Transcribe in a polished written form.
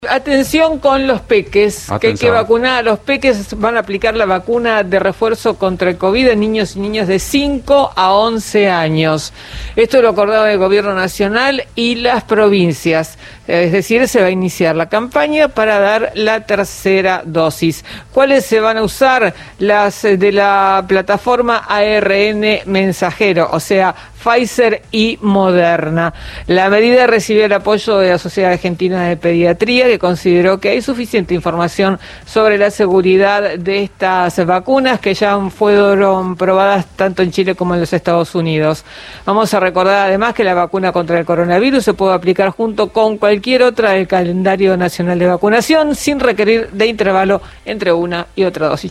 Atención con los peques, que hay que vacunar a los peques. Van a aplicar la vacuna de refuerzo contra el COVID en niños y niñas de 5 a 11 años. Esto lo acordado el Gobierno Nacional y las provincias. Es decir, se va a iniciar la campaña para dar la tercera dosis. ¿Cuáles se van a usar? Las de la plataforma ARN mensajero, o sea, Pfizer y Moderna. La medida recibió el apoyo de la Sociedad Argentina de Pediatría, que consideró que hay suficiente información sobre la seguridad de estas vacunas que ya fueron probadas tanto en Chile como en los Estados Unidos. Vamos a recordar además que la vacuna contra el coronavirus se puede aplicar junto con cualquier otra del calendario nacional de vacunación sin requerir de intervalo entre una y otra dosis.